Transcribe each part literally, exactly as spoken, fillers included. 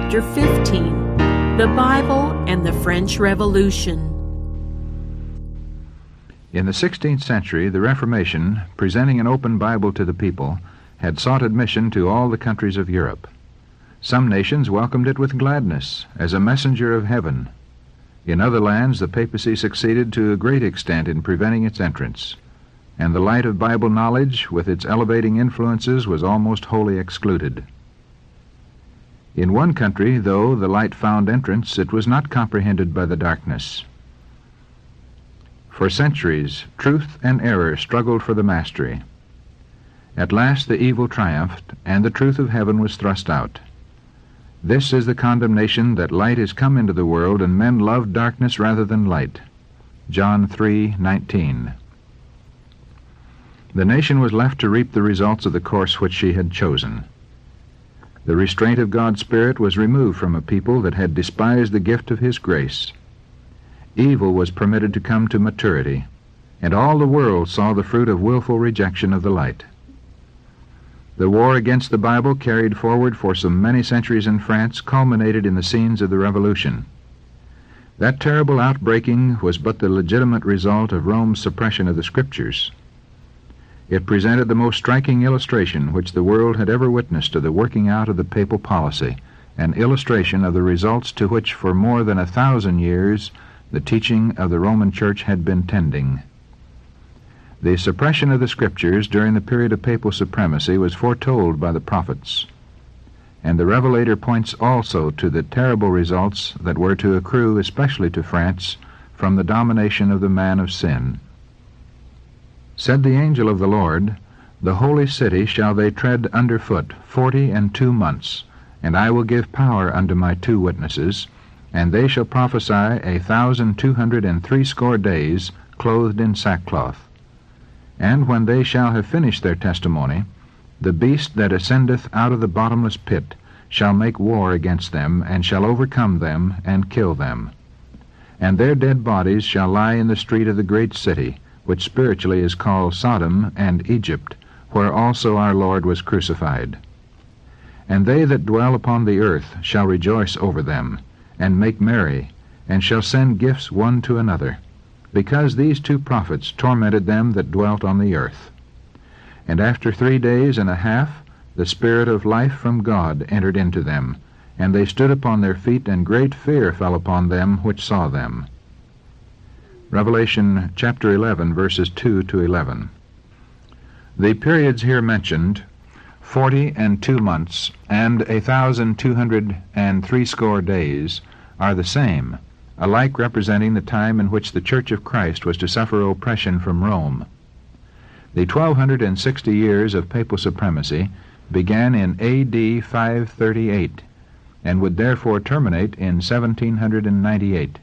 Chapter fifteen, The Bible and the French Revolution. In the sixteenth century, the Reformation, presenting an open Bible to the people, had sought admission to all the countries of Europe. Some nations welcomed it with gladness, as a messenger of heaven. In other lands, the papacy succeeded to a great extent in preventing its entrance, and the light of Bible knowledge, with its elevating influences, was almost wholly excluded. In one country, though the light found entrance, it was not comprehended by the darkness. For centuries, truth and error struggled for the mastery. At last the evil triumphed, and the truth of heaven was thrust out. This is the condemnation, that light is come into the world, and men love darkness rather than light. John three nineteen. The nation was left to reap the results of the course which she had chosen. The restraint of God's Spirit was removed from a people that had despised the gift of His grace. Evil was permitted to come to maturity, and all the world saw the fruit of willful rejection of the light. The war against the Bible, carried forward for so many centuries in France, culminated in the scenes of the Revolution. That terrible outbreaking was but the legitimate result of Rome's suppression of the Scriptures. It presented the most striking illustration which the world had ever witnessed of the working out of the papal policy, an illustration of the results to which for more than a thousand years the teaching of the Roman Church had been tending. The suppression of the Scriptures during the period of papal supremacy was foretold by the prophets, and the Revelator points also to the terrible results that were to accrue, especially to France, from the domination of the man of sin. Said the angel of the Lord, "The holy city shall they tread under foot forty and two months, and I will give power unto my two witnesses, and they shall prophesy a thousand two hundred and threescore days, clothed in sackcloth. And when they shall have finished their testimony, the beast that ascendeth out of the bottomless pit shall make war against them, and shall overcome them, and kill them. And their dead bodies shall lie in the street of the great city, which spiritually is called Sodom and Egypt, where also our Lord was crucified. And they that dwell upon the earth shall rejoice over them, and make merry, and shall send gifts one to another, because these two prophets tormented them that dwelt on the earth. And after three days and a half the Spirit of life from God entered into them, and they stood upon their feet, and great fear fell upon them which saw them." Revelation chapter eleven, verses two to eleven. The periods here mentioned, forty and two months, and a thousand two hundred and threescore days, are the same, alike representing the time in which the Church of Christ was to suffer oppression from Rome. The twelve hundred and sixty years of papal supremacy began in A D five thirty-eight, and would therefore terminate in seventeen ninety-eight.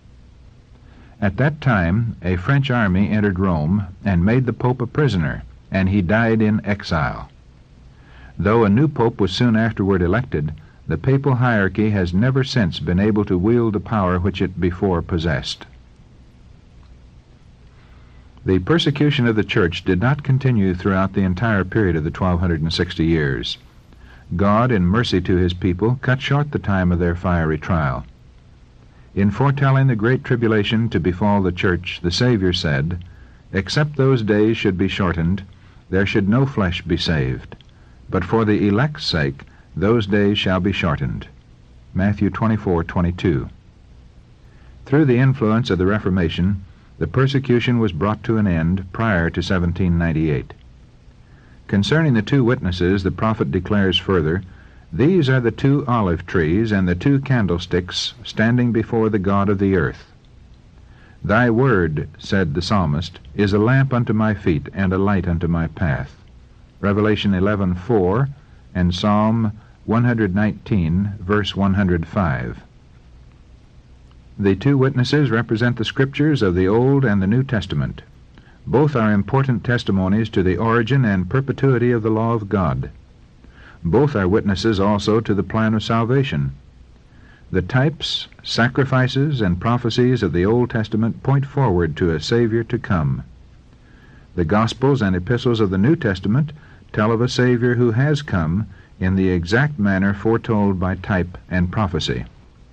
At that time, a French army entered Rome and made the Pope a prisoner, and he died in exile. Though a new Pope was soon afterward elected, the papal hierarchy has never since been able to wield the power which it before possessed. The persecution of the Church did not continue throughout the entire period of the twelve hundred and sixty years. God, in mercy to His people, cut short the time of their fiery trial. In foretelling the great tribulation to befall the Church, the Savior said, "Except those days should be shortened, there should no flesh be saved. But for the elect's sake, those days shall be shortened." Matthew twenty-four twenty-two. Through the influence of the Reformation, the persecution was brought to an end prior to seventeen ninety-eight. Concerning the two witnesses, the prophet declares further, "These are the two olive trees and the two candlesticks standing before the God of the earth. Thy word," said the psalmist, "is a lamp unto my feet and a light unto my path." Revelation eleven four and Psalm one nineteen, verse one oh five. The two witnesses represent the Scriptures of the Old and the New Testament. Both are important testimonies to the origin and perpetuity of the law of God. Both are witnesses also to the plan of salvation. The types, sacrifices, and prophecies of the Old Testament point forward to a Savior to come. The Gospels and epistles of the New Testament tell of a Savior who has come in the exact manner foretold by type and prophecy.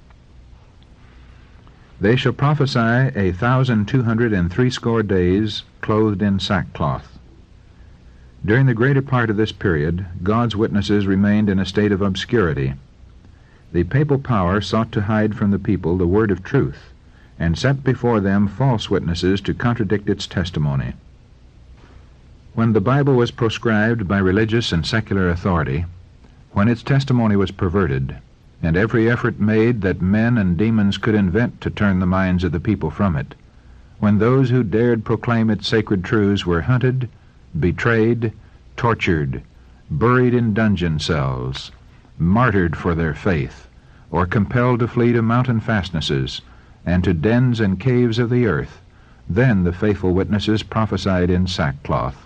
They shall prophesy a thousand two hundred and threescore days, clothed in sackcloth. During the greater part of this period, God's witnesses remained in a state of obscurity. The papal power sought to hide from the people the word of truth, and set before them false witnesses to contradict its testimony. When the Bible was proscribed by religious and secular authority, when its testimony was perverted, and every effort made that men and demons could invent to turn the minds of the people from it, when those who dared proclaim its sacred truths were hunted, betrayed, tortured, buried in dungeon cells, martyred for their faith, or compelled to flee to mountain fastnesses, and to dens and caves of the earth, then the faithful witnesses prophesied in sackcloth.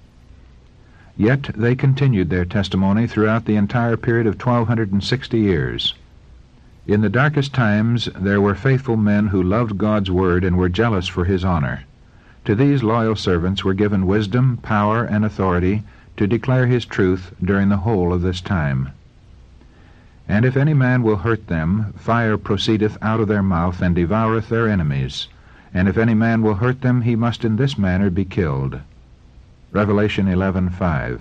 Yet they continued their testimony throughout the entire period of twelve sixty years. In the darkest times there were faithful men who loved God's word and were jealous for his honor. To these loyal servants were given wisdom, power, and authority to declare his truth during the whole of this time. And if any man will hurt them, fire proceedeth out of their mouth, and devoureth their enemies. And if any man will hurt them, he must in this manner be killed. Revelation eleven five.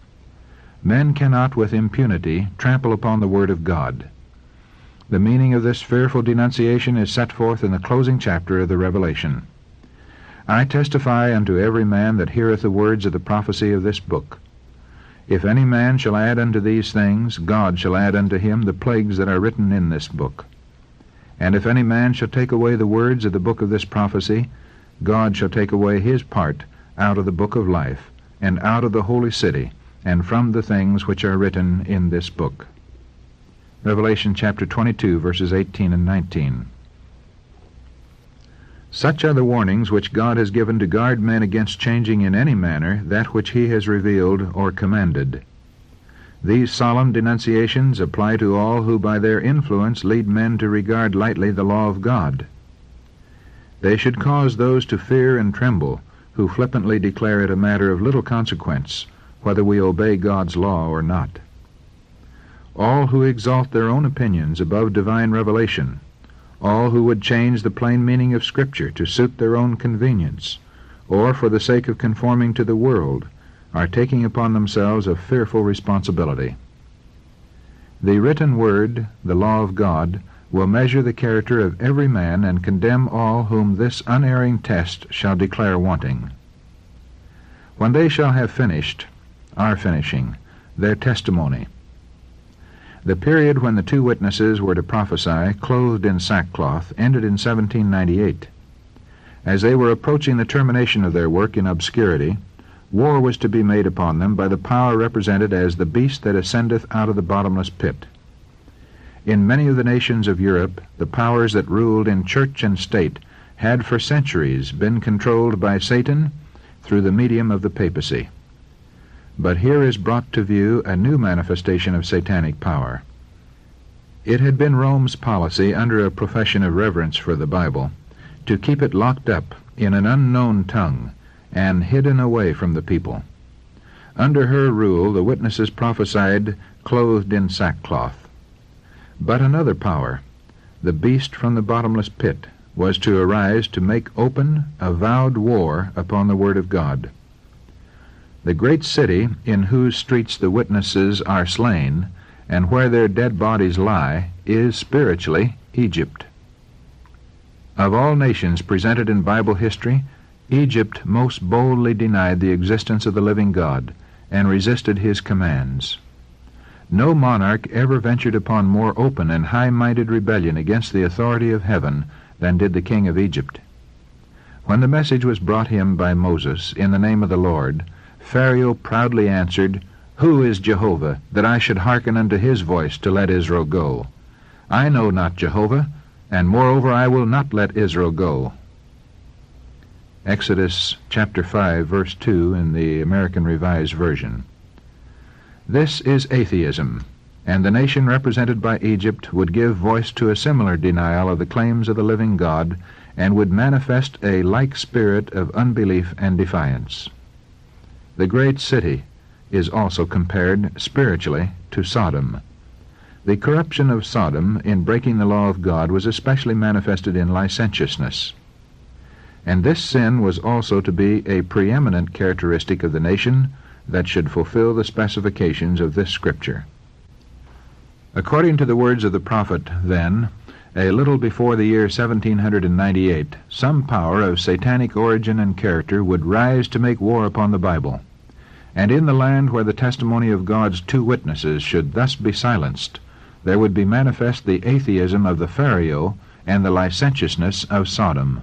Men cannot with impunity trample upon the word of God. The meaning of this fearful denunciation is set forth in the closing chapter of the Revelation. I testify unto every man that heareth the words of the prophecy of this book. If any man shall add unto these things, God shall add unto him the plagues that are written in this book. And if any man shall take away the words of the book of this prophecy, God shall take away his part out of the book of life, and out of the holy city, and from the things which are written in this book. Revelation chapter twenty-two, verses eighteen and nineteen. Such are the warnings which God has given to guard men against changing in any manner that which he has revealed or commanded. These solemn denunciations apply to all who by their influence lead men to regard lightly the law of God. They should cause those to fear and tremble who flippantly declare it a matter of little consequence whether we obey God's law or not. All who exalt their own opinions above divine revelation, all who would change the plain meaning of Scripture to suit their own convenience, or for the sake of conforming to the world, are taking upon themselves a fearful responsibility. The written word, the law of God, will measure the character of every man and condemn all whom this unerring test shall declare wanting. When they shall have finished, are finishing, their testimony. The period when the two witnesses were to prophesy, clothed in sackcloth, ended in seventeen ninety-eight. As they were approaching the termination of their work in obscurity, war was to be made upon them by the power represented as the beast that ascendeth out of the bottomless pit. In many of the nations of Europe, the powers that ruled in church and state had for centuries been controlled by Satan through the medium of the papacy. But here is brought to view a new manifestation of satanic power. It had been Rome's policy, under a profession of reverence for the Bible, to keep it locked up in an unknown tongue and hidden away from the people. Under her rule, the witnesses prophesied clothed in sackcloth. But another power, the beast from the bottomless pit, was to arise to make open, avowed war upon the Word of God. The great city in whose streets the witnesses are slain, and where their dead bodies lie, is spiritually Egypt. Of all nations presented in Bible history, Egypt most boldly denied the existence of the living God, and resisted his commands. No monarch ever ventured upon more open and high-minded rebellion against the authority of heaven than did the king of Egypt. When the message was brought him by Moses in the name of the Lord, Pharaoh proudly answered, Who is Jehovah, that I should hearken unto his voice to let Israel go? I know not Jehovah, and moreover I will not let Israel go. Exodus chapter five, verse two in the American Revised Version. This is atheism, and the nation represented by Egypt would give voice to a similar denial of the claims of the living God, and would manifest a like spirit of unbelief and defiance. The great city, is also compared spiritually to Sodom. The corruption of Sodom in breaking the law of God was especially manifested in licentiousness. And this sin was also to be a preeminent characteristic of the nation that should fulfill the specifications of this Scripture. According to the words of the prophet, then, a little before the year seventeen ninety-eight, some power of satanic origin and character would rise to make war upon the Bible. And in the land where the testimony of God's two witnesses should thus be silenced, there would be manifest the atheism of the Pharaoh and the licentiousness of Sodom.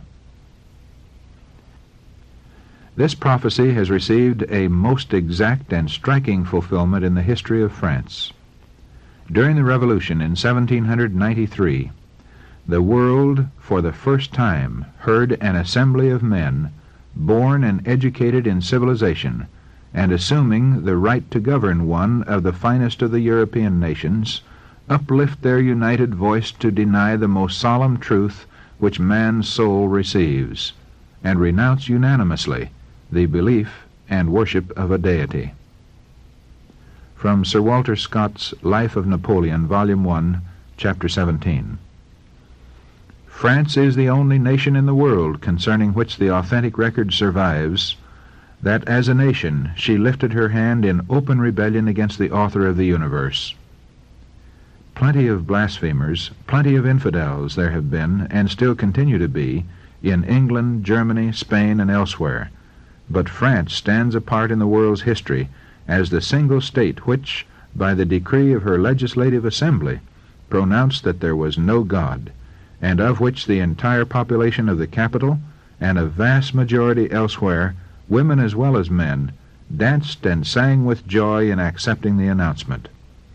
This prophecy has received a most exact and striking fulfillment in the history of France. During the Revolution in seventeen ninety-three, the world for the first time heard an assembly of men, born and educated in civilization, and assuming the right to govern one of the finest of the European nations, uplift their united voice to deny the most solemn truth which man's soul receives, and renounce unanimously the belief and worship of a deity. From Sir Walter Scott's Life of Napoleon, Volume one, Chapter seventeen. France is the only nation in the world concerning which the authentic record survives that as a nation she lifted her hand in open rebellion against the author of the universe. Plenty of blasphemers, plenty of infidels there have been, and still continue to be, in England, Germany, Spain, and elsewhere, but France stands apart in the world's history as the single state which, by the decree of her legislative assembly, pronounced that there was no God, and of which the entire population of the capital, and a vast majority elsewhere, women as well as men, danced and sang with joy in accepting the announcement.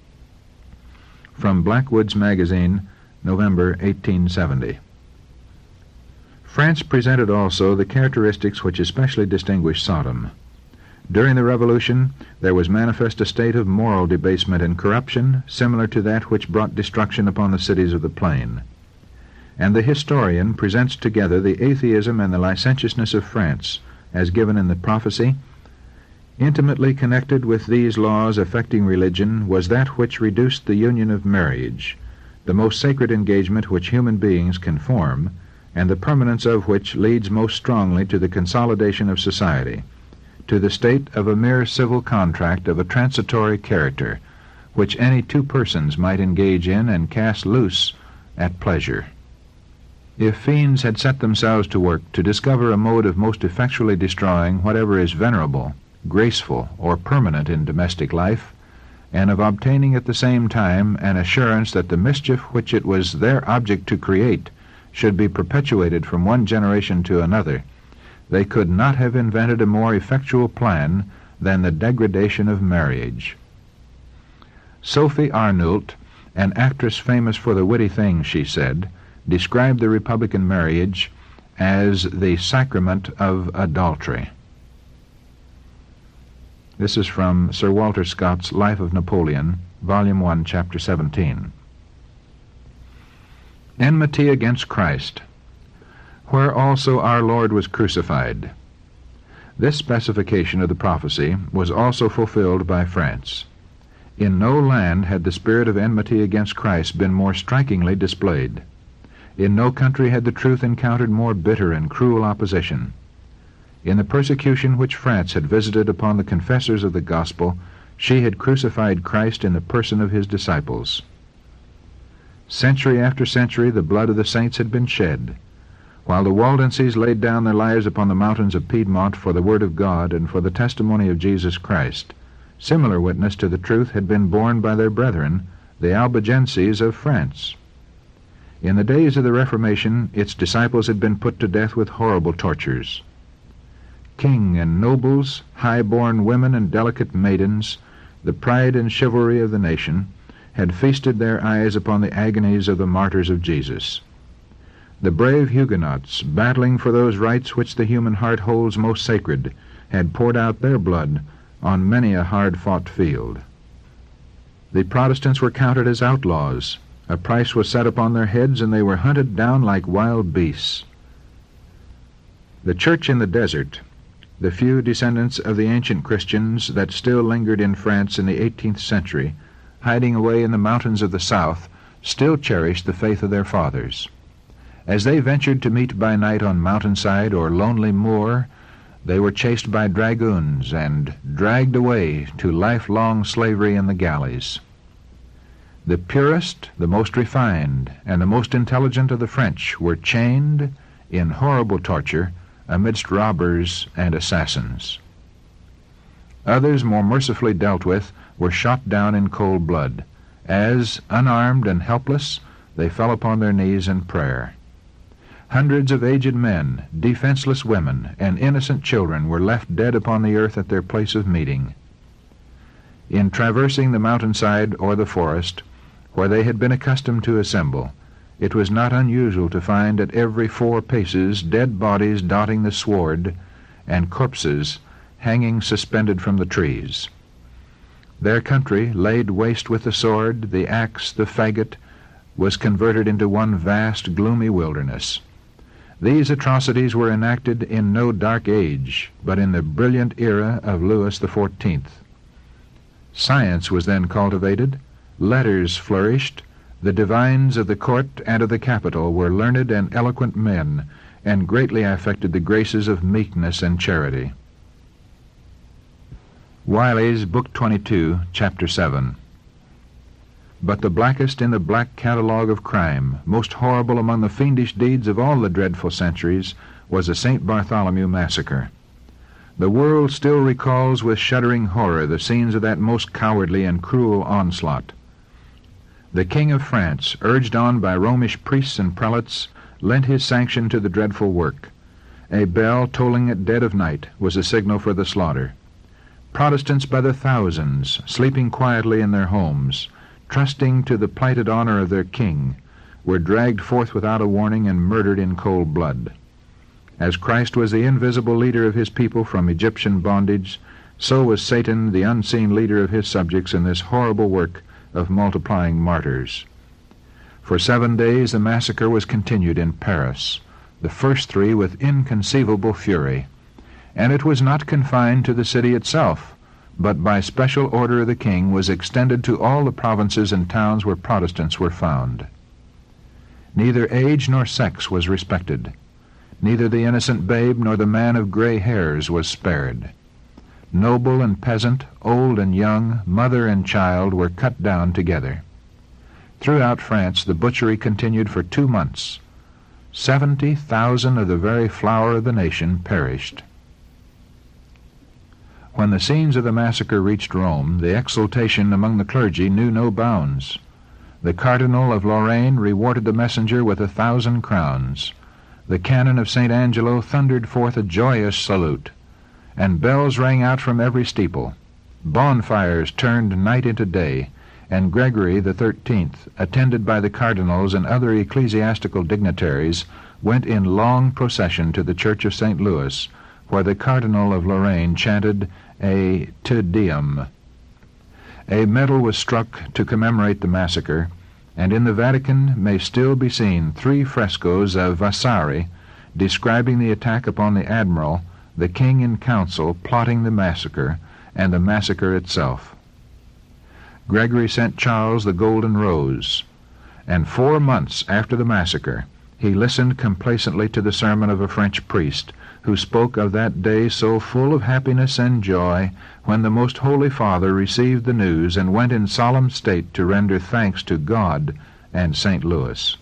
From Blackwood's Magazine, November eighteen seventy. France presented also the characteristics which especially distinguished Sodom. During the Revolution, there was manifest a state of moral debasement and corruption similar to that which brought destruction upon the cities of the plain. And the historian presents together the atheism and the licentiousness of France, as given in the prophecy. Intimately connected with these laws affecting religion was that which reduced the union of marriage, the most sacred engagement which human beings can form, and the permanence of which leads most strongly to the consolidation of society, to the state of a mere civil contract of a transitory character, which any two persons might engage in and cast loose at pleasure. If fiends had set themselves to work to discover a mode of most effectually destroying whatever is venerable, graceful, or permanent in domestic life, and of obtaining at the same time an assurance that the mischief which it was their object to create should be perpetuated from one generation to another, they could not have invented a more effectual plan than the degradation of marriage. Sophie Arnoult, an actress famous for the witty things she said, described the Republican marriage as the sacrament of adultery. This is from Sir Walter Scott's Life of Napoleon, Volume one, Chapter seventeen. Enmity against Christ, where also our Lord was crucified. This specification of the prophecy was also fulfilled by France. In no land had the spirit of enmity against Christ been more strikingly displayed. In no country had the truth encountered more bitter and cruel opposition. In the persecution which France had visited upon the confessors of the gospel, she had crucified Christ in the person of his disciples. Century after century the blood of the saints had been shed. While the Waldenses laid down their lives upon the mountains of Piedmont for the word of God and for the testimony of Jesus Christ, similar witness to the truth had been borne by their brethren, the Albigenses of France. In the days of the Reformation, its disciples had been put to death with horrible tortures. King and nobles, high-born women and delicate maidens, the pride and chivalry of the nation, had feasted their eyes upon the agonies of the martyrs of Jesus. The brave Huguenots, battling for those rights which the human heart holds most sacred, had poured out their blood on many a hard-fought field. The Protestants were counted as outlaws. A price was set upon their heads, and they were hunted down like wild beasts. The church in the desert, The few descendants of the ancient Christians that still lingered in France in the eighteenth century, hiding away in the mountains of the south, still cherished the faith of their fathers. As they ventured to meet by night on mountainside or lonely moor, they were chased by dragoons and dragged away to lifelong slavery in the galleys. The purest, the most refined, and the most intelligent of the French were chained in horrible torture amidst robbers and assassins. Others, more mercifully dealt with, were shot down in cold blood, as, unarmed and helpless, they fell upon their knees in prayer. Hundreds of aged men, defenseless women, and innocent children were left dead upon the earth at their place of meeting. In traversing the mountainside or the forest, where they had been accustomed to assemble, it was not unusual to find at every four paces dead bodies dotting the sward, and corpses hanging suspended from the trees. Their country, laid waste with the sword, the axe, the faggot, was converted into one vast, gloomy wilderness. These atrocities were enacted in no dark age, but in the brilliant era of Louis the Fourteenth. Science was then cultivated, letters flourished, the divines of the court and of the capital were learned and eloquent men, and greatly affected the graces of meekness and charity. Wiley's Book twenty-two, Chapter seven. But the blackest in the black catalogue of crime, most horrible among the fiendish deeds of all the dreadful centuries, was the Saint Bartholomew massacre. The world still recalls with shuddering horror the scenes of that most cowardly and cruel onslaught. The King of France, urged on by Romish priests and prelates, lent his sanction to the dreadful work. A bell tolling at dead of night was a signal for the slaughter. Protestants by the thousands, sleeping quietly in their homes, trusting to the plighted honor of their king, were dragged forth without a warning and murdered in cold blood. As Christ was the invisible leader of his people from Egyptian bondage, so was Satan the unseen leader of his subjects in this horrible work of multiplying martyrs. For seven days the massacre was continued in Paris, the first three with inconceivable fury, and it was not confined to the city itself, but by special order of the king was extended to all the provinces and towns where Protestants were found. Neither age nor sex was respected. Neither the innocent babe nor the man of gray hairs was spared. Noble and peasant, old and young, mother and child were cut down together. Throughout France the butchery continued for two months. Seventy thousand of the very flower of the nation perished. When the scenes of the massacre reached Rome, the exultation among the clergy knew no bounds. The Cardinal of Lorraine rewarded the messenger with a thousand crowns. The cannon of Saint Angelo thundered forth a joyous salute, and bells rang out from every steeple. Bonfires turned night into day, and Gregory the Thirteenth, attended by the cardinals and other ecclesiastical dignitaries, went in long procession to the church of Saint Louis, where the Cardinal of Lorraine chanted a Te Deum. A medal was struck to commemorate the massacre, and in the Vatican may still be seen three frescoes of Vasari describing the attack upon the admiral, the king in council plotting the massacre, and the massacre itself. Gregory sent Charles the Golden Rose, and four months after the massacre he listened complacently to the sermon of a French priest, who spoke of that day so full of happiness and joy when the Most Holy Father received the news and went in solemn state to render thanks to God and Saint Louis.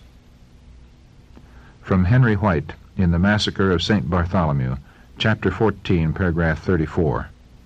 From Henry White in The Massacre of Saint Bartholomew, Chapter fourteen, paragraph thirty-four.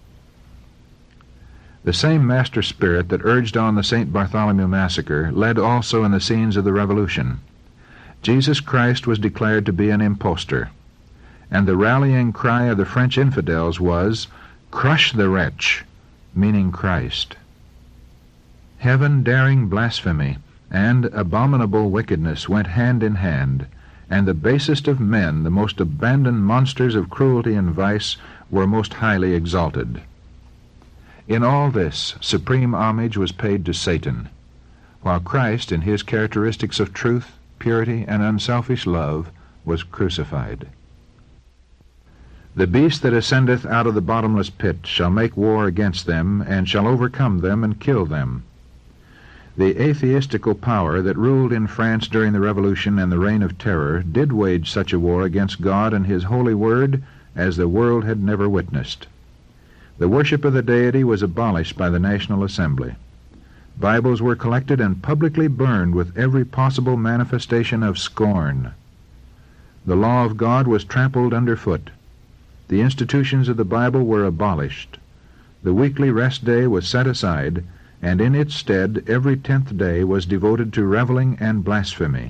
The same master spirit that urged on the Saint Bartholomew massacre led also in the scenes of the Revolution. Jesus Christ was declared to be an impostor, and the rallying cry of the French infidels was, "Crush the wretch," meaning Christ. Heaven-daring blasphemy and abominable wickedness went hand in hand, and the basest of men, the most abandoned monsters of cruelty and vice, were most highly exalted. In all this, supreme homage was paid to Satan, while Christ, in his characteristics of truth, purity, and unselfish love, was crucified. The beast that ascendeth out of the bottomless pit shall make war against them, and shall overcome them and kill them. The atheistical power that ruled in France during the Revolution and the Reign of Terror did wage such a war against God and His holy word as the world had never witnessed. The worship of the deity was abolished by the National Assembly. Bibles were collected and publicly burned with every possible manifestation of scorn. The law of God was trampled underfoot. The institutions of the Bible were abolished. The weekly rest day was set aside, and in its stead every tenth day was devoted to reveling and blasphemy.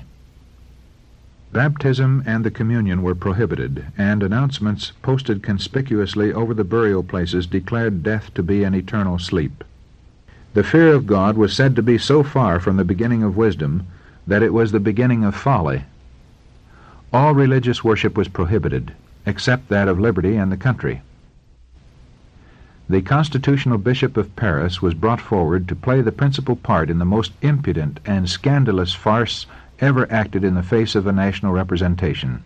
Baptism and the communion were prohibited, and announcements posted conspicuously over the burial places declared death to be an eternal sleep. The fear of God was said to be so far from the beginning of wisdom that it was the beginning of folly. All religious worship was prohibited, except that of liberty and the country. The constitutional bishop of Paris was brought forward to play the principal part in the most impudent and scandalous farce ever acted in the face of a national representation.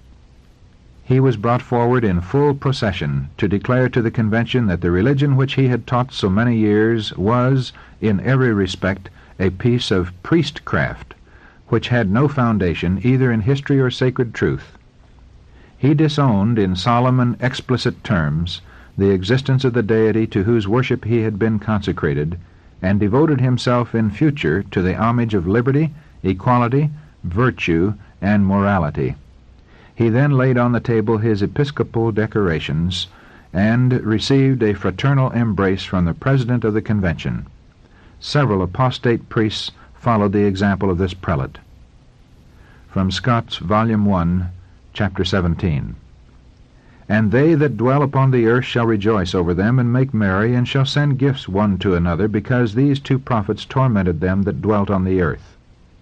He was brought forward in full procession to declare to the convention that the religion which he had taught so many years was, in every respect, a piece of priestcraft, which had no foundation either in history or sacred truth. He disowned, in solemn and explicit terms, the existence of the deity to whose worship he had been consecrated, and devoted himself in future to the homage of liberty, equality, virtue, and morality. He then laid on the table his episcopal decorations, and received a fraternal embrace from the president of the convention. Several apostate priests followed the example of this prelate. From Scott's Volume one, Chapter seventeen. And they that dwell upon the earth shall rejoice over them, and make merry, and shall send gifts one to another, because these two prophets tormented them that dwelt on the earth.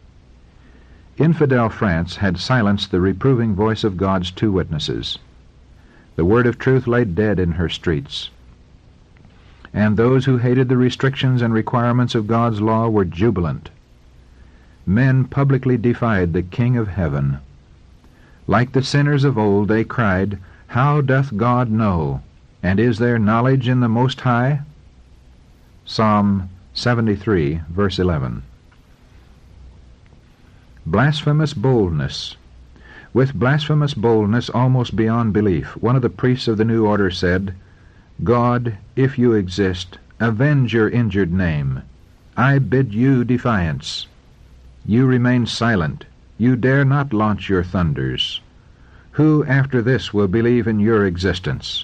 Infidel France had silenced the reproving voice of God's two witnesses. The word of truth lay dead in her streets. And those who hated the restrictions and requirements of God's law were jubilant. Men publicly defied the King of heaven. Like the sinners of old, they cried, "How doth God know? And is there knowledge in the Most High?" Psalm seventy-three, verse eleven. Blasphemous boldness. With blasphemous boldness almost beyond belief, one of the priests of the new order said, "God, if you exist, avenge your injured name. I bid you defiance. You remain silent. You dare not launch your thunders. Who after this will believe in your existence?"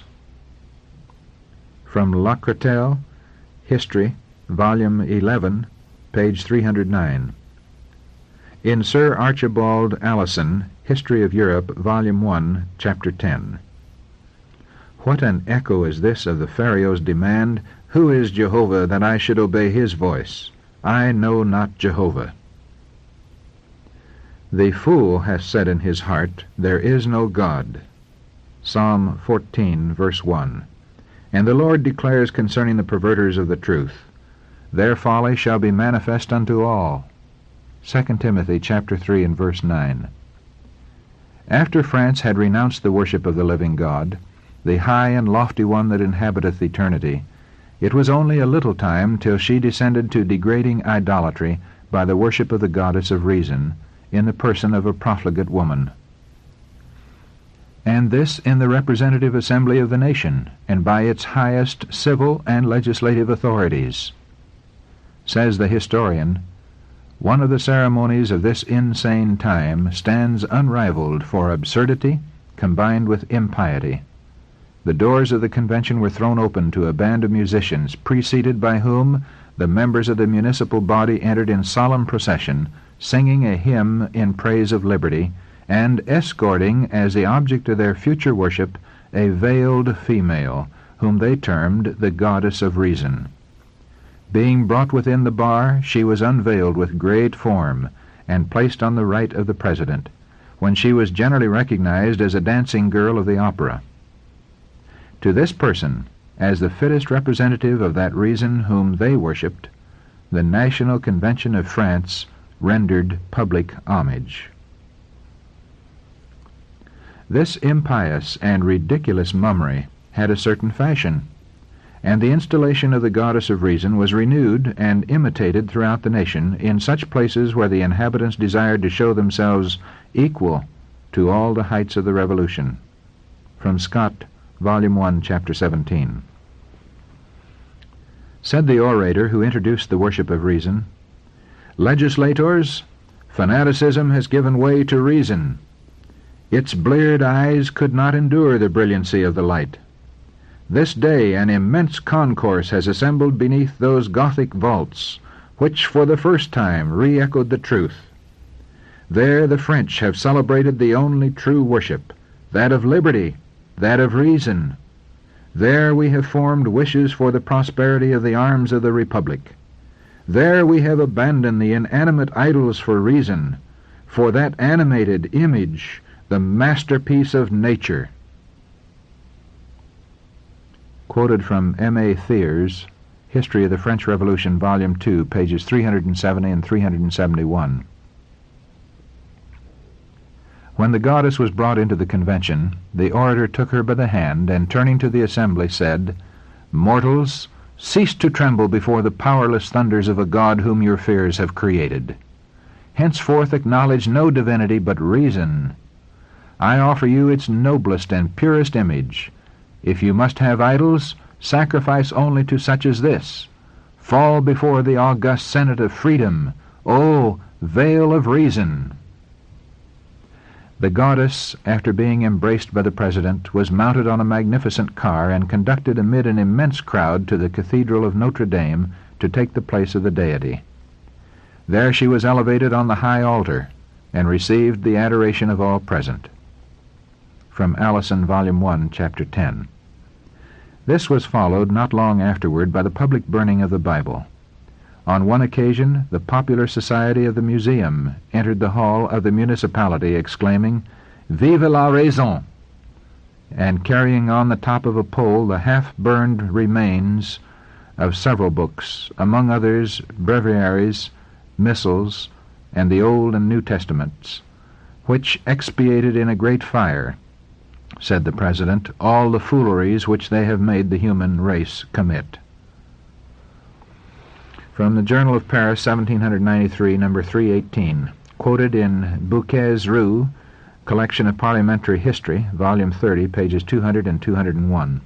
From Lacretelle, History, Volume eleven, page three hundred nine. In Sir Archibald Alison, History of Europe, Volume one, Chapter ten. What an echo is this of the Pharaoh's demand, "Who is Jehovah, that I should obey his voice? I know not Jehovah." The fool hath said in his heart, "There is no God." Psalm fourteen, verse one. And the Lord declares concerning the perverters of the truth, "Their folly shall be manifest unto all." Second Timothy chapter three and verse nine. After France had renounced the worship of the living God, the high and lofty one that inhabiteth eternity, it was only a little time till she descended to degrading idolatry by the worship of the goddess of reason, in the person of a profligate woman. And this in the representative assembly of the nation, and by its highest civil and legislative authorities. Says the historian, "One of the ceremonies of this insane time stands unrivaled for absurdity combined with impiety. The doors of the convention were thrown open to a band of musicians, preceded by whom the members of the municipal body entered in solemn procession, singing a hymn in praise of liberty, and escorting as the object of their future worship a veiled female, whom they termed the goddess of reason. Being brought within the bar, she was unveiled with great form, and placed on the right of the president, when she was generally recognized as a dancing girl of the opera. To this person, as the fittest representative of that reason whom they worshipped, the National Convention of France rendered public homage. This impious and ridiculous mummery had a certain fashion, and the installation of the goddess of reason was renewed and imitated throughout the nation in such places where the inhabitants desired to show themselves equal to all the heights of the Revolution. From Scott, Volume one, Chapter seventeen. Said the orator who introduced the worship of reason, "Legislators, fanaticism has given way to reason. Its bleared eyes could not endure the brilliancy of the light. This day an immense concourse has assembled beneath those Gothic vaults, which for the first time re-echoed the truth. There the French have celebrated the only true worship, that of liberty, that of reason. There we have formed wishes for the prosperity of the arms of the Republic. There we have abandoned the inanimate idols for reason, for that animated image, the masterpiece of nature." Quoted from M A Thiers' History of the French Revolution, Volume two, pages three hundred seventy and three hundred seventy-one. When the goddess was brought into the convention, the orator took her by the hand, and turning to the assembly said, "Mortals, cease to tremble before the powerless thunders of a God whom your fears have created. Henceforth acknowledge no divinity but reason. I offer you its noblest and purest image. If you must have idols, sacrifice only to such as this. Fall before the august Senate of freedom, O veil of reason." The goddess, after being embraced by the President, was mounted on a magnificent car and conducted amid an immense crowd to the Cathedral of Notre Dame to take the place of the deity. There she was elevated on the high altar and received the adoration of all present. From Allison, Volume one, Chapter ten. This was followed not long afterward by the public burning of the Bible. On one occasion, the Popular Society of the Museum entered the hall of the municipality exclaiming, "Vive la raison!" and carrying on the top of a pole the half-burned remains of several books, among others breviaries, missals, and the Old and New Testaments, which expiated in a great fire, said the President, all the fooleries which they have made the human race commit. From the Journal of Paris, seventeen ninety-three, number three eighteen, quoted in Bouquet's Rue, Collection of Parliamentary History, Volume thirty, pages two hundred and two hundred one.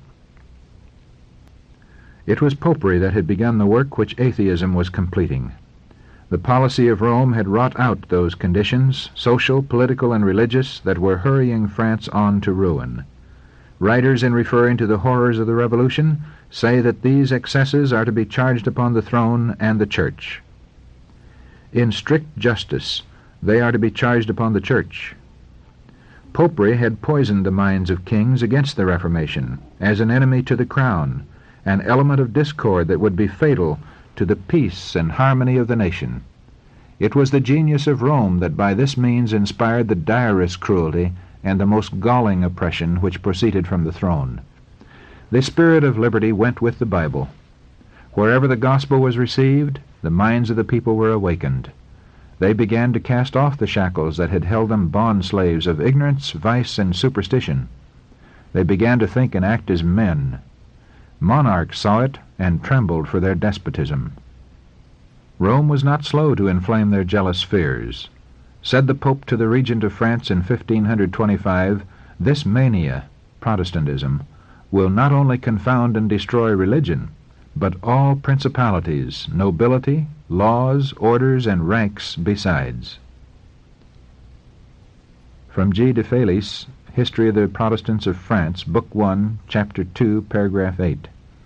It was Popery that had begun the work which atheism was completing. The policy of Rome had wrought out those conditions, social, political, and religious, that were hurrying France on to ruin. Writers, in referring to the horrors of the Revolution, say that these excesses are to be charged upon the throne and the Church. In strict justice, they are to be charged upon the Church. Popery had poisoned the minds of kings against the Reformation, as an enemy to the crown, an element of discord that would be fatal to the peace and harmony of the nation. It was the genius of Rome that by this means inspired the direst cruelty and the most galling oppression which proceeded from the throne. The spirit of liberty went with the Bible. Wherever the gospel was received, the minds of the people were awakened. They began to cast off the shackles that had held them bond-slaves of ignorance, vice, and superstition. They began to think and act as men. Monarchs saw it and trembled for their despotism. Rome was not slow to inflame their jealous fears. Said the Pope to the Regent of France in fifteen twenty-five, "This mania, Protestantism, will not only confound and destroy religion, but all principalities, nobility, laws, orders, and ranks besides." From G. de Felice, History of the Protestants of France, Book one, Chapter two, Paragraph eight.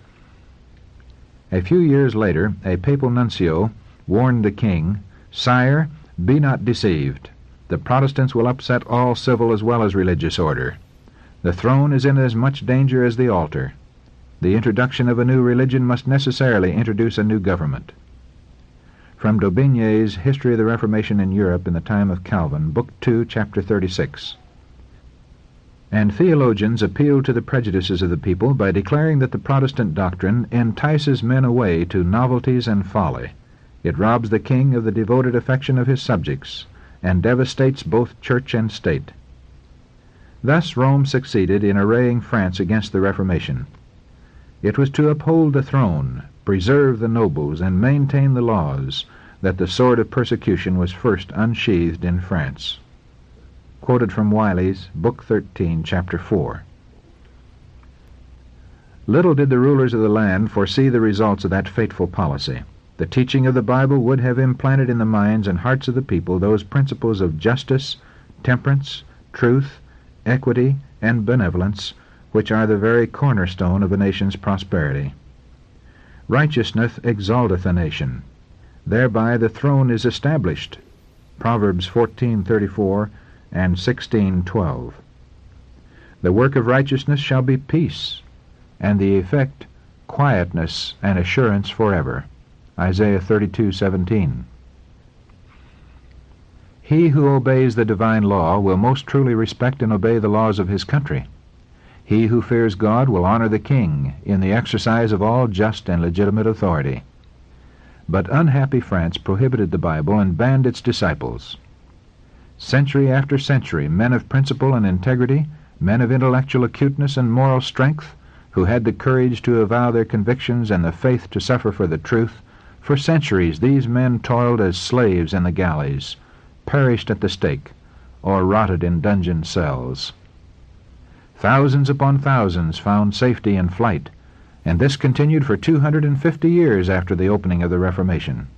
A few years later, a papal nuncio warned the king, "Sire, be not deceived. The Protestants will upset all civil as well as religious order. The throne is in as much danger as the altar. The introduction of a new religion must necessarily introduce a new government." From Daubigny's History of the Reformation in Europe in the Time of Calvin, Book two, Chapter thirty-six. And theologians appeal to the prejudices of the people by declaring that the Protestant doctrine entices men away to novelties and folly. It robs the king of the devoted affection of his subjects, and devastates both church and state. Thus Rome succeeded in arraying France against the Reformation. It was to uphold the throne, preserve the nobles, and maintain the laws that the sword of persecution was first unsheathed in France. Quoted from Wiley's Book thirteen, Chapter four. Little did the rulers of the land foresee the results of that fateful policy. The teaching of the Bible would have implanted in the minds and hearts of the people those principles of justice, temperance, truth, equity, and benevolence which are the very cornerstone of a nation's prosperity. Righteousness exalteth a nation. Thereby the throne is established. Proverbs fourteen thirty-four and sixteen twelve. The work of righteousness shall be peace, and the effect quietness and assurance forever. Isaiah thirty-two seventeen. He who obeys the divine law will most truly respect and obey the laws of his country. He who fears God will honor the king in the exercise of all just and legitimate authority. But unhappy France prohibited the Bible and banned its disciples. Century after century, men of principle and integrity, men of intellectual acuteness and moral strength, who had the courage to avow their convictions and the faith to suffer for the truth, for centuries these men toiled as slaves in the galleys, perished at the stake, or rotted in dungeon cells. Thousands upon thousands found safety in flight, and this continued for two hundred and fifty years after the opening of the Reformation.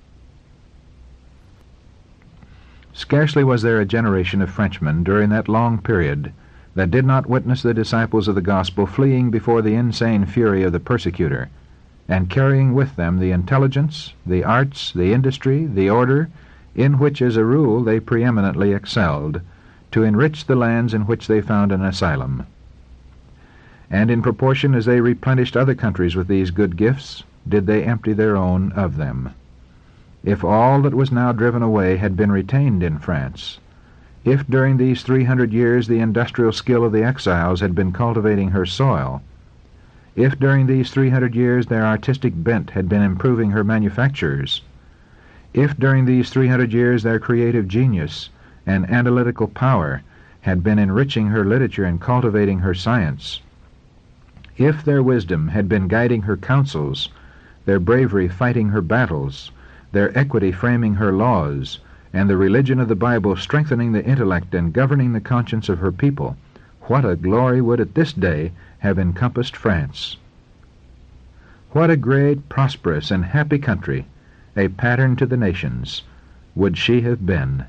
Scarcely was there a generation of Frenchmen during that long period that did not witness the disciples of the gospel fleeing before the insane fury of the persecutor, and carrying with them the intelligence, the arts, the industry, the order, in which as a rule they preeminently excelled, to enrich the lands in which they found an asylum. And in proportion as they replenished other countries with these good gifts, did they empty their own of them. If all that was now driven away had been retained in France, if during these three hundred years the industrial skill of the exiles had been cultivating her soil, if during these three hundred years their artistic bent had been improving her manufactures, if during these three hundred years their creative genius and analytical power had been enriching her literature and cultivating her science, if their wisdom had been guiding her counsels, their bravery fighting her battles, their equity framing her laws, and the religion of the Bible strengthening the intellect and governing the conscience of her people, what a glory would at this day have encompassed France! What a great, prosperous, and happy country, a pattern to the nations, would she have been!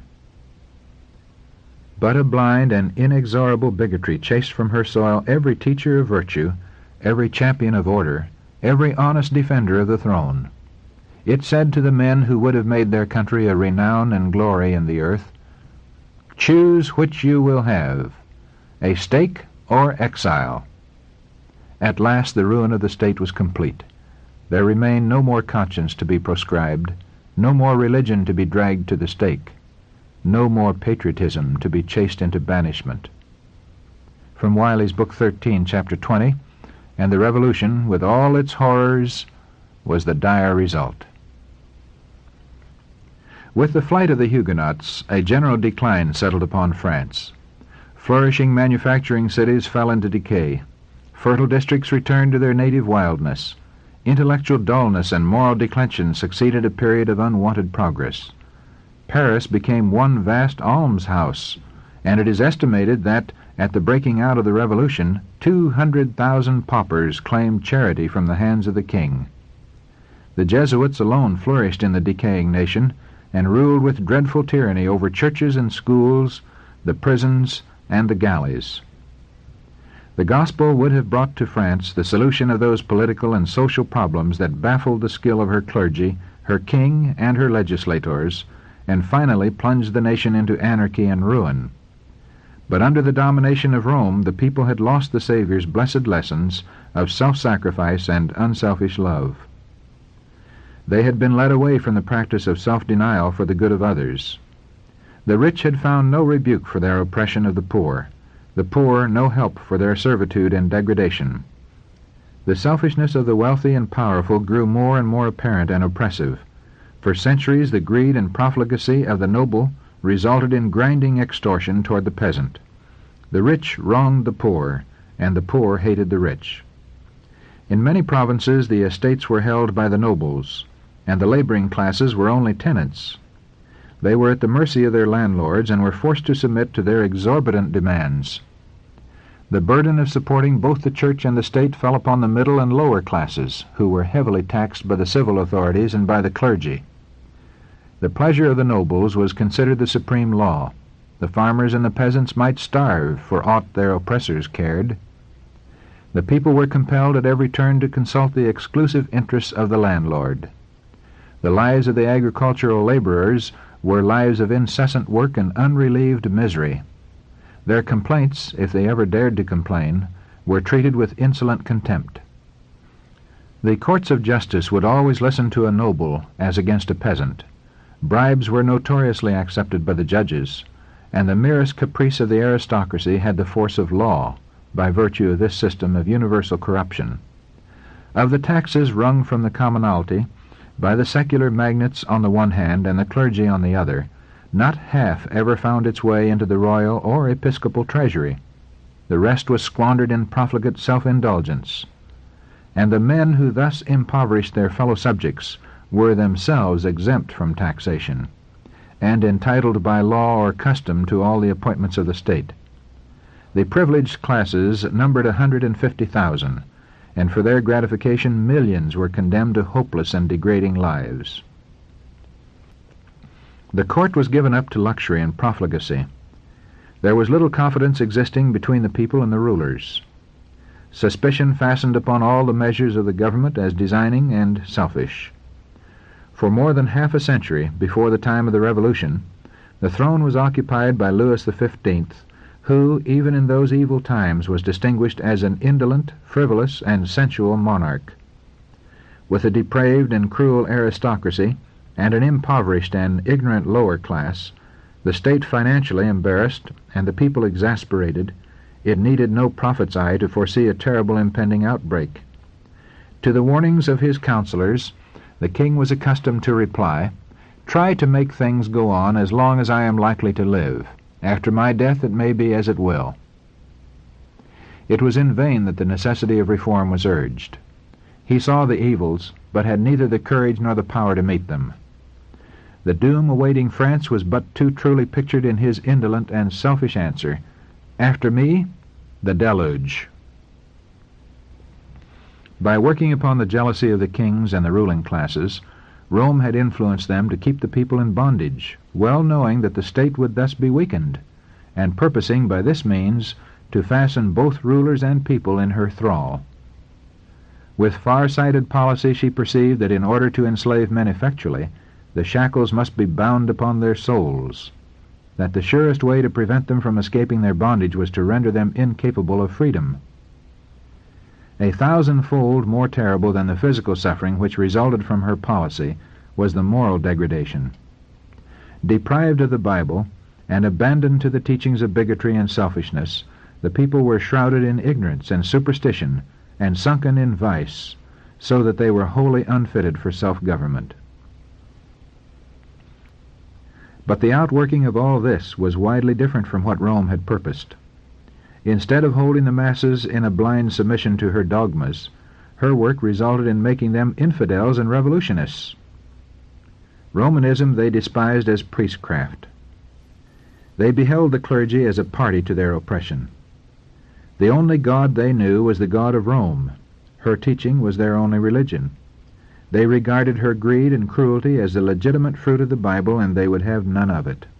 But a blind and inexorable bigotry chased from her soil every teacher of virtue, every champion of order, every honest defender of the throne. It said to the men who would have made their country a renown and glory in the earth, "Choose which you will have, a stake or exile." At last the ruin of the state was complete. There remained no more conscience to be proscribed, no more religion to be dragged to the stake, no more patriotism to be chased into banishment. From Wiley's Book thirteen, Chapter twenty, and the Revolution, with all its horrors, was the dire result. With the flight of the Huguenots, a general decline settled upon France. Flourishing manufacturing cities fell into decay. Fertile districts returned to their native wildness. Intellectual dullness and moral declension succeeded a period of unwanted progress. Paris became one vast almshouse, and it is estimated that, at the breaking out of the Revolution, two hundred thousand paupers claimed charity from the hands of the king. The Jesuits alone flourished in the decaying nation, and ruled with dreadful tyranny over churches and schools, the prisons, and the galleys. The gospel would have brought to France the solution of those political and social problems that baffled the skill of her clergy, her king, and her legislators, and finally plunged the nation into anarchy and ruin. But under the domination of Rome, the people had lost the Savior's blessed lessons of self-sacrifice and unselfish love. They had been led away from the practice of self-denial for the good of others. The rich had found no rebuke for their oppression of the poor, the poor no help for their servitude and degradation. The selfishness of the wealthy and powerful grew more and more apparent and oppressive. For centuries the greed and profligacy of the noble resulted in grinding extortion toward the peasant. The rich wronged the poor, and the poor hated the rich. In many provinces the estates were held by the nobles, and the laboring classes were only tenants. They were at the mercy of their landlords and were forced to submit to their exorbitant demands. The burden of supporting both the church and the state fell upon the middle and lower classes, who were heavily taxed by the civil authorities and by the clergy. The pleasure of the nobles was considered the supreme law. The farmers and the peasants might starve for aught their oppressors cared. The people were compelled at every turn to consult the exclusive interests of the landlord. The lives of the agricultural laborers were lives of incessant work and unrelieved misery. Their complaints, if they ever dared to complain, were treated with insolent contempt. The courts of justice would always listen to a noble as against a peasant. Bribes were notoriously accepted by the judges, and the merest caprice of the aristocracy had the force of law, by virtue of this system of universal corruption. Of the taxes wrung from the commonalty, by the secular magnates on the one hand and the clergy on the other, not half ever found its way into the royal or episcopal treasury. The rest was squandered in profligate self-indulgence. And the men who thus impoverished their fellow subjects were themselves exempt from taxation, and entitled by law or custom to all the appointments of the state. The privileged classes numbered a hundred and fifty thousand, and for their gratification millions were condemned to hopeless and degrading lives. The court was given up to luxury and profligacy. There was little confidence existing between the people and the rulers. Suspicion fastened upon all the measures of the government as designing and selfish. For more than half a century before the time of the Revolution, the throne was occupied by Louis the Fifteenth, who, even in those evil times, was distinguished as an indolent, frivolous, and sensual monarch. With a depraved and cruel aristocracy, and an impoverished and ignorant lower class, the state financially embarrassed, and the people exasperated, it needed no prophet's eye to foresee a terrible impending outbreak. To the warnings of his counselors, the king was accustomed to reply, "Try to make things go on as long as I am likely to live. After my death it may be as it will." It was in vain that the necessity of reform was urged. He saw the evils, but had neither the courage nor the power to meet them. The doom awaiting France was but too truly pictured in his indolent and selfish answer, "After me, the deluge." By working upon the jealousy of the kings and the ruling classes, Rome had influenced them to keep the people in bondage, well knowing that the state would thus be weakened, and purposing by this means to fasten both rulers and people in her thrall. With far-sighted policy she perceived that in order to enslave men effectually, the shackles must be bound upon their souls, that the surest way to prevent them from escaping their bondage was to render them incapable of freedom. A thousandfold more terrible than the physical suffering which resulted from her policy was the moral degradation. Deprived of the Bible, and abandoned to the teachings of bigotry and selfishness, the people were shrouded in ignorance and superstition, and sunken in vice, so that they were wholly unfitted for self-government. But the outworking of all this was widely different from what Rome had purposed. Instead of holding the masses in a blind submission to her dogmas, her work resulted in making them infidels and revolutionists. Romanism they despised as priestcraft. They beheld the clergy as a party to their oppression. The only God they knew was the God of Rome. Her teaching was their only religion. They regarded her greed and cruelty as the legitimate fruit of the Bible, and they would have none of it.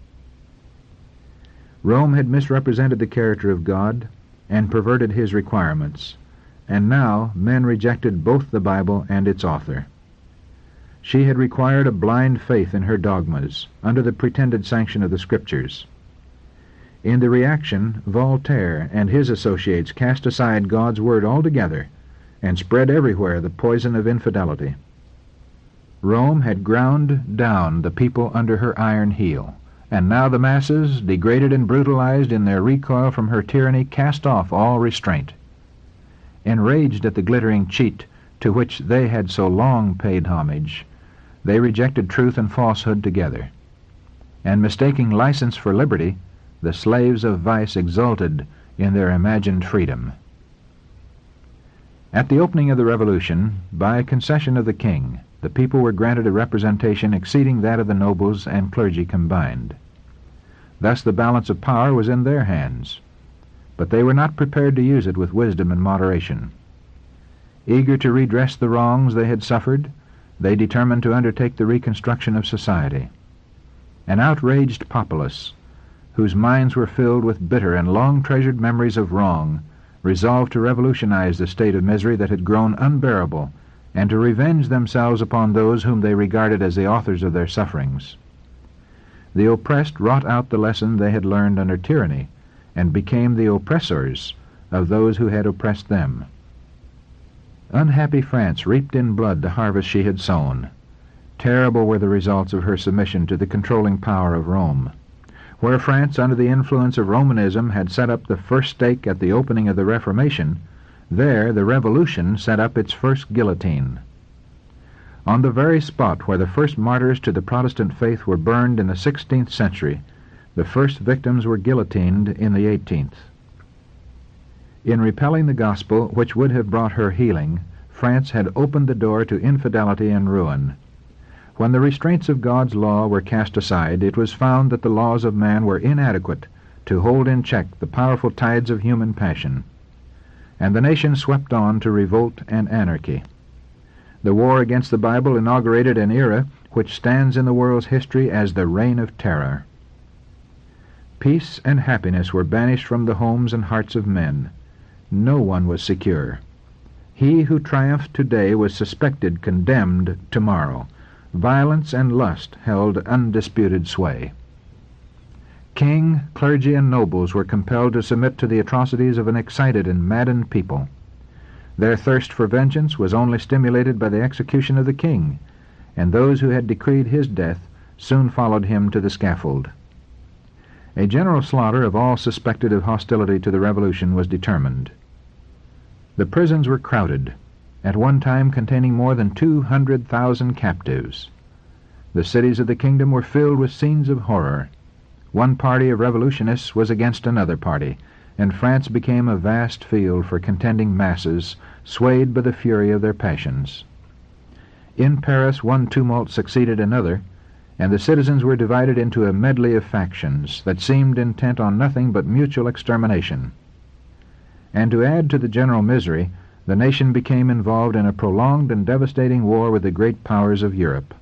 Rome had misrepresented the character of God and perverted his requirements, and now men rejected both the Bible and its author. She had required a blind faith in her dogmas, under the pretended sanction of the Scriptures. In the reaction, Voltaire and his associates cast aside God's word altogether and spread everywhere the poison of infidelity. Rome had ground down the people under her iron heel, and now the masses, degraded and brutalized in their recoil from her tyranny, cast off all restraint. Enraged at the glittering cheat to which they had so long paid homage, they rejected truth and falsehood together, and mistaking license for liberty, the slaves of vice exulted in their imagined freedom. At the opening of the Revolution, by concession of the king, the people were granted a representation exceeding that of the nobles and clergy combined. Thus the balance of power was in their hands, but they were not prepared to use it with wisdom and moderation. Eager to redress the wrongs they had suffered, they determined to undertake the reconstruction of society. An outraged populace, whose minds were filled with bitter and long-treasured memories of wrong, resolved to revolutionize the state of misery that had grown unbearable, and to revenge themselves upon those whom they regarded as the authors of their sufferings. The oppressed wrought out the lesson they had learned under tyranny, and became the oppressors of those who had oppressed them. Unhappy France reaped in blood the harvest she had sown. Terrible were the results of her submission to the controlling power of Rome. Where France, under the influence of Romanism, had set up the first stake at the opening of the Reformation, there the Revolution set up its first guillotine. On the very spot where the first martyrs to the Protestant faith were burned in the sixteenth century, the first victims were guillotined in the eighteenth. In repelling the gospel which would have brought her healing, France had opened the door to infidelity and ruin. When the restraints of God's law were cast aside, it was found that the laws of man were inadequate to hold in check the powerful tides of human passion, and the nation swept on to revolt and anarchy. The war against the Bible inaugurated an era which stands in the world's history as the Reign of Terror. Peace and happiness were banished from the homes and hearts of men. No one was secure. He who triumphed today was suspected condemned tomorrow. Violence and lust held undisputed sway. King, clergy, and nobles were compelled to submit to the atrocities of an excited and maddened people. Their thirst for vengeance was only stimulated by the execution of the king, and those who had decreed his death soon followed him to the scaffold. A general slaughter of all suspected of hostility to the Revolution was determined. The prisons were crowded, at one time containing more than two hundred thousand captives. The cities of the kingdom were filled with scenes of horror. One party of revolutionists was against another party, and France became a vast field for contending masses, swayed by the fury of their passions. In Paris one tumult succeeded another, and the citizens were divided into a medley of factions that seemed intent on nothing but mutual extermination. And to add to the general misery, the nation became involved in a prolonged and devastating war with the great powers of Europe.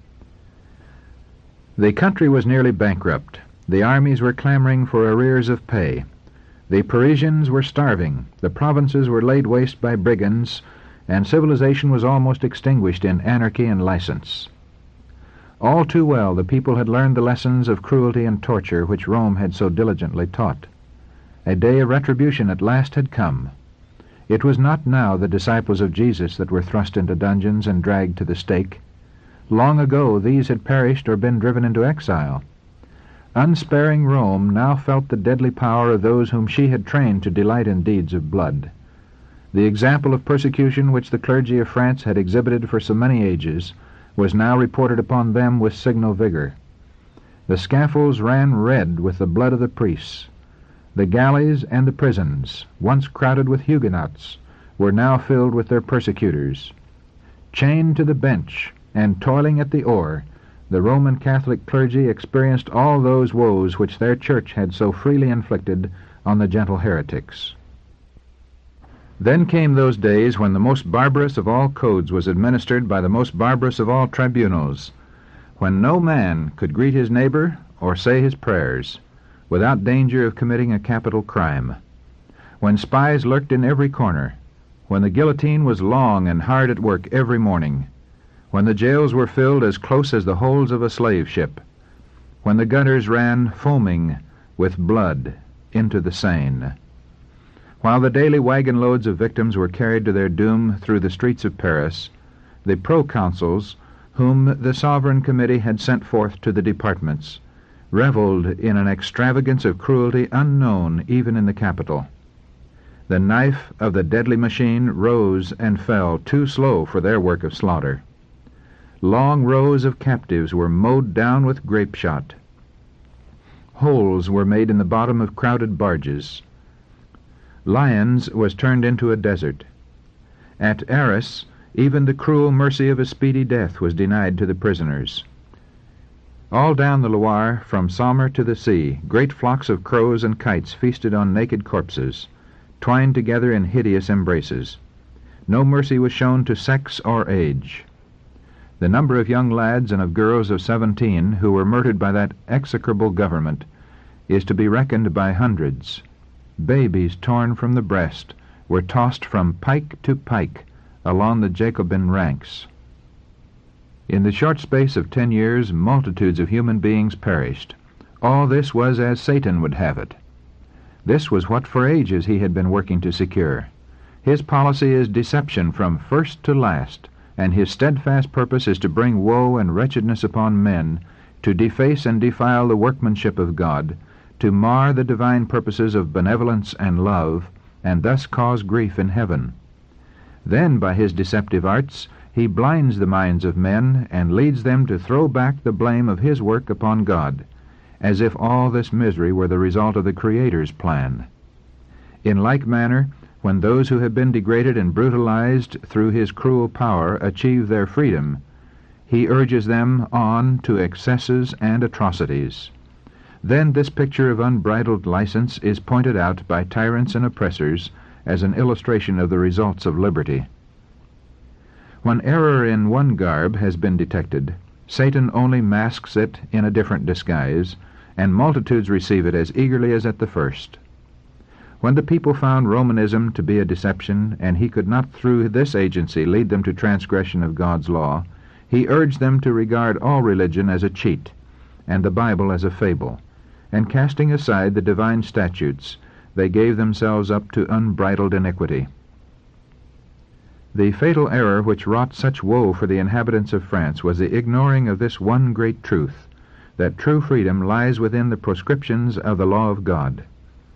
The country was nearly bankrupt. The armies were clamoring for arrears of pay. The Parisians were starving. The provinces were laid waste by brigands, and civilization was almost extinguished in anarchy and license. All too well the people had learned the lessons of cruelty and torture which Rome had so diligently taught. A day of retribution at last had come. It was not now the disciples of Jesus that were thrust into dungeons and dragged to the stake. Long ago these had perished or been driven into exile. Unsparing Rome now felt the deadly power of those whom she had trained to delight in deeds of blood. The example of persecution which the clergy of France had exhibited for so many ages was now reported upon them with signal vigor. The scaffolds ran red with the blood of the priests. The galleys and the prisons, once crowded with Huguenots, were now filled with their persecutors. Chained to the bench and toiling at the oar, the Roman Catholic clergy experienced all those woes which their church had so freely inflicted on the gentle heretics. Then came those days when the most barbarous of all codes was administered by the most barbarous of all tribunals, when no man could greet his neighbor or say his prayers without danger of committing a capital crime, when spies lurked in every corner, when the guillotine was long and hard at work every morning, when the jails were filled as close as the holds of a slave ship, when the gutters ran foaming with blood into the Seine. While the daily wagon loads of victims were carried to their doom through the streets of Paris, the proconsuls, whom the sovereign committee had sent forth to the departments, reveled in an extravagance of cruelty unknown even in the capital. The knife of the deadly machine rose and fell too slow for their work of slaughter. Long rows of captives were mowed down with grape shot. Holes were made in the bottom of crowded barges. Lyons was turned into a desert. At Arras, even the cruel mercy of a speedy death was denied to the prisoners. All down the Loire, from Somme to the sea, great flocks of crows and kites feasted on naked corpses, twined together in hideous embraces. No mercy was shown to sex or age. The number of young lads and of girls of seventeen who were murdered by that execrable government is to be reckoned by hundreds. Babies torn from the breast were tossed from pike to pike along the Jacobin ranks. In the short space of ten years, multitudes of human beings perished. All this was as Satan would have it. This was what for ages he had been working to secure. His policy is deception from first to last, and his steadfast purpose is to bring woe and wretchedness upon men, to deface and defile the workmanship of God, to mar the divine purposes of benevolence and love, and thus cause grief in heaven. Then, by his deceptive arts, he blinds the minds of men and leads them to throw back the blame of his work upon God, as if all this misery were the result of the Creator's plan. In like manner, when those who have been degraded and brutalized through his cruel power achieve their freedom, he urges them on to excesses and atrocities. Then this picture of unbridled license is pointed out by tyrants and oppressors as an illustration of the results of liberty. When error in one garb has been detected, Satan only masks it in a different disguise, and multitudes receive it as eagerly as at the first. When the people found Romanism to be a deception, and he could not through this agency lead them to transgression of God's law, he urged them to regard all religion as a cheat, and the Bible as a fable, and casting aside the divine statutes, they gave themselves up to unbridled iniquity. The fatal error which wrought such woe for the inhabitants of France was the ignoring of this one great truth, that true freedom lies within the proscriptions of the law of God.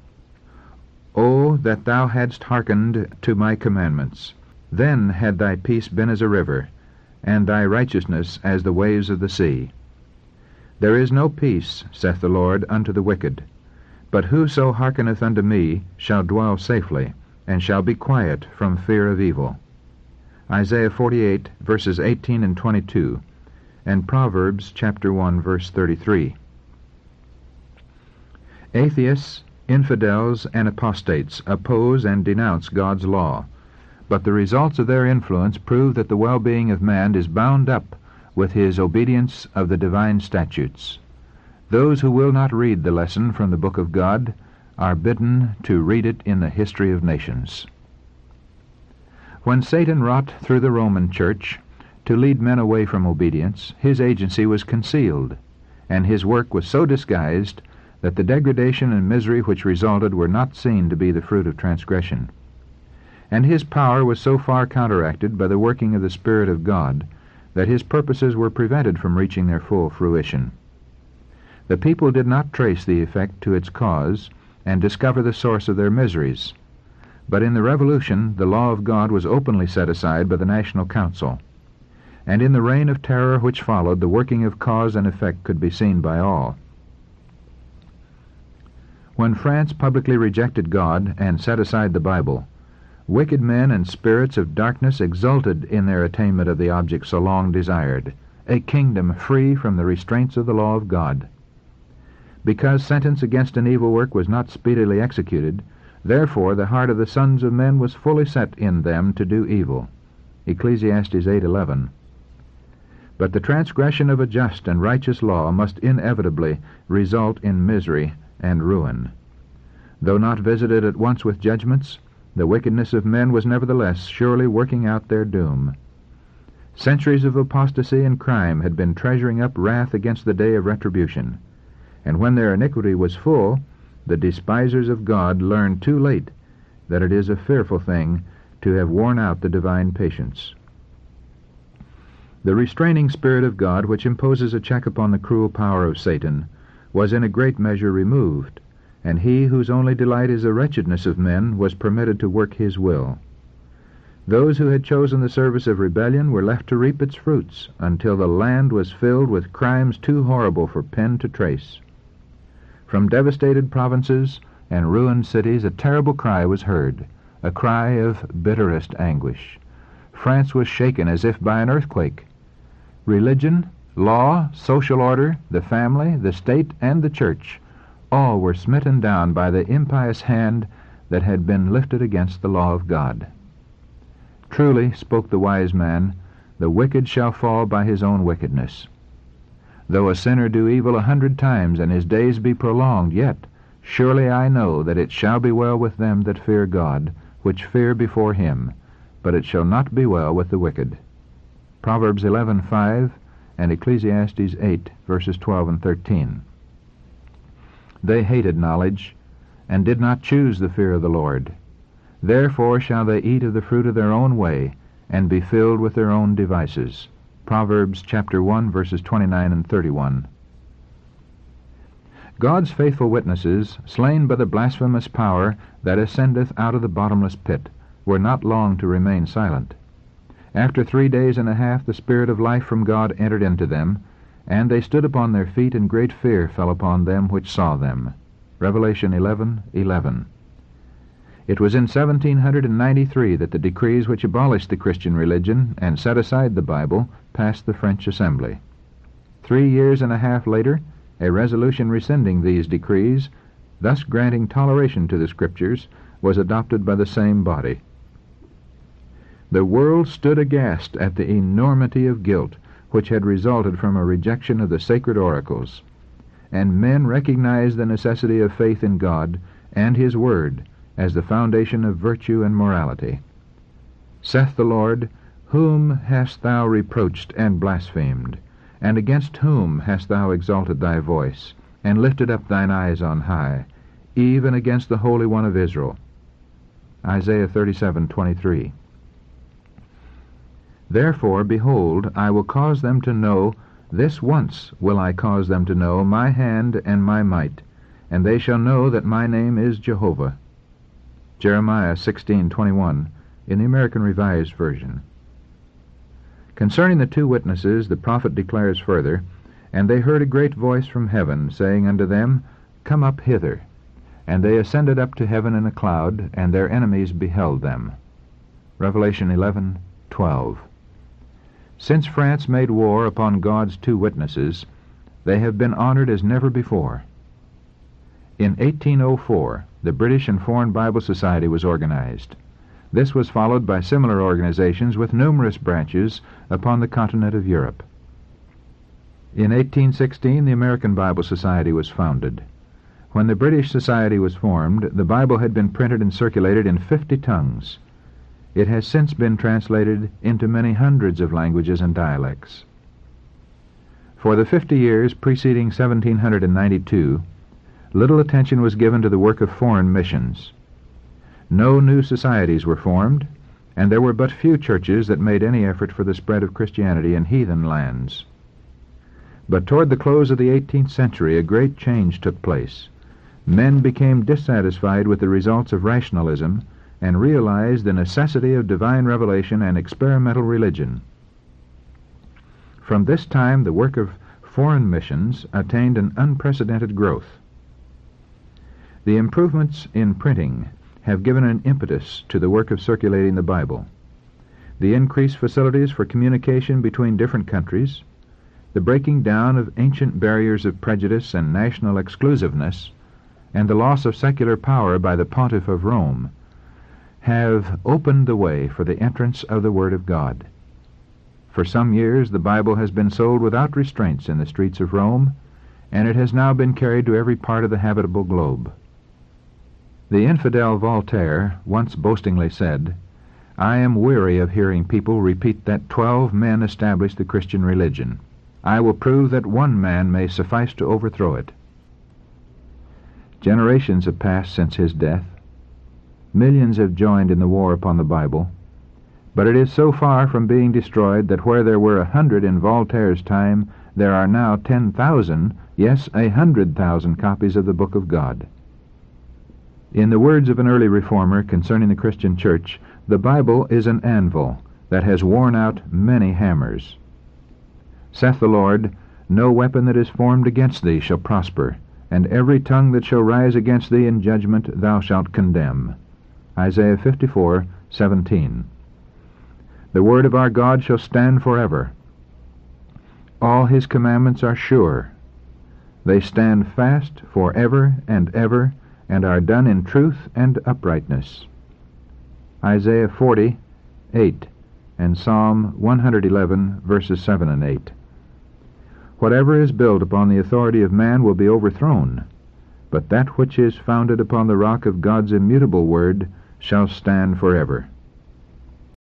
O that thou hadst hearkened to my commandments! Then had thy peace been as a river, and thy righteousness as the waves of the sea. There is no peace, saith the Lord, unto the wicked, but whoso hearkeneth unto me shall dwell safely, and shall be quiet from fear of evil. Isaiah forty-eight, verses eighteen and twenty-two, and Proverbs chapter one, verse thirty-three. Atheists, infidels, and apostates oppose and denounce God's law, but the results of their influence prove that the well-being of man is bound up with his obedience of the divine statutes. Those who will not read the lesson from the book of God are bidden to read it in the history of nations. When Satan wrought through the Roman Church to lead men away from obedience, his agency was concealed, and his work was so disguised that the degradation and misery which resulted were not seen to be the fruit of transgression. And his power was so far counteracted by the working of the Spirit of God that his purposes were prevented from reaching their full fruition. The people did not trace the effect to its cause and discover the source of their miseries. But in the Revolution, the law of God was openly set aside by the National Council, and in the reign of terror which followed, the working of cause and effect could be seen by all. When France publicly rejected God and set aside the Bible, wicked men and spirits of darkness exulted in their attainment of the object so long desired, a kingdom free from the restraints of the law of God. Because sentence against an evil work was not speedily executed, therefore the heart of the sons of men was fully set in them to do evil. Ecclesiastes eight eleven. But the transgression of a just and righteous law must inevitably result in misery and ruin. Though not visited at once with judgments, the wickedness of men was nevertheless surely working out their doom. Centuries of apostasy and crime had been treasuring up wrath against the day of retribution, and when their iniquity was full, the despisers of God learned too late that it is a fearful thing to have worn out the divine patience. The restraining Spirit of God, which imposes a check upon the cruel power of Satan, was in a great measure removed, and he whose only delight is the wretchedness of men was permitted to work his will. Those who had chosen the service of rebellion were left to reap its fruits until the land was filled with crimes too horrible for pen to trace. From devastated provinces and ruined cities, a terrible cry was heard, a cry of bitterest anguish. France was shaken as if by an earthquake. Religion, law, social order, the family, the state, and the church, all were smitten down by the impious hand that had been lifted against the law of God. Truly, spoke the wise man, the wicked shall fall by his own wickedness. Though a sinner do evil a hundred times, and his days be prolonged, yet surely I know that it shall be well with them that fear God, which fear before him, but it shall not be well with the wicked. Proverbs eleven five and Ecclesiastes eight, verses twelve and thirteen. They hated knowledge, and did not choose the fear of the Lord. Therefore shall they eat of the fruit of their own way, and be filled with their own devices. Proverbs chapter one, verses twenty-nine and thirty-one. God's faithful witnesses, slain by the blasphemous power that ascendeth out of the bottomless pit, were not long to remain silent. After three days and a half the Spirit of life from God entered into them, and they stood upon their feet, and great fear fell upon them which saw them. Revelation eleven eleven. It was in seventeen ninety-three that the decrees which abolished the Christian religion and set aside the Bible passed the French Assembly. Three years and a half later, a resolution rescinding these decrees, thus granting toleration to the Scriptures, was adopted by the same body. The world stood aghast at the enormity of guilt which had resulted from a rejection of the sacred oracles, and men recognized the necessity of faith in God and His Word as the foundation of virtue and morality. Saith the Lord, Whom hast thou reproached and blasphemed? And against whom hast thou exalted thy voice, and lifted up thine eyes on high, even against the Holy One of Israel? Isaiah thirty-seven twenty-three. Therefore, behold, I will cause them to know, this once will I cause them to know, my hand and my might, and they shall know that my name is Jehovah. Jeremiah sixteen twenty-one, in the American Revised Version. Concerning the two witnesses, the prophet declares further, And they heard a great voice from heaven, saying unto them, Come up hither. And they ascended up to heaven in a cloud, and their enemies beheld them. Revelation eleven twelve. Since France made war upon God's two witnesses, they have been honored as never before. In eighteen oh four, the British and Foreign Bible Society was organized. This was followed by similar organizations with numerous branches upon the continent of Europe. In eighteen sixteen, the American Bible Society was founded. When the British Society was formed, the Bible had been printed and circulated in fifty tongues. It has since been translated into many hundreds of languages and dialects. For the fifty years preceding seventeen ninety-two, little attention was given to the work of foreign missions. No new societies were formed, and there were but few churches that made any effort for the spread of Christianity in heathen lands. But toward the close of the eighteenth century, a great change took place. Men became dissatisfied with the results of rationalism and realized the necessity of divine revelation and experimental religion. From this time, the work of foreign missions attained an unprecedented growth. The improvements in printing have given an impetus to the work of circulating the Bible. The increased facilities for communication between different countries, the breaking down of ancient barriers of prejudice and national exclusiveness, and the loss of secular power by the Pontiff of Rome have opened the way for the entrance of the Word of God. For some years the Bible has been sold without restraints in the streets of Rome, and it has now been carried to every part of the habitable globe. The infidel Voltaire once boastingly said, I am weary of hearing people repeat that twelve men established the Christian religion. I will prove that one man may suffice to overthrow it. Generations have passed since his death. Millions have joined in the war upon the Bible, but it is so far from being destroyed that where there were a hundred in Voltaire's time, there are now ten thousand, yes, a hundred thousand copies of the Book of God. In the words of an early reformer concerning the Christian church, the Bible is an anvil that has worn out many hammers. Saith the Lord, No weapon that is formed against thee shall prosper, and every tongue that shall rise against thee in judgment thou shalt condemn. Isaiah fifty-four seventeen. The word of our God shall stand forever. All his commandments are sure. They stand fast for ever and ever, and are done in truth and uprightness. Isaiah forty eight, and Psalm one eleven, verses seven and eight. Whatever is built upon the authority of man will be overthrown, but that which is founded upon the rock of God's immutable word shall stand forever.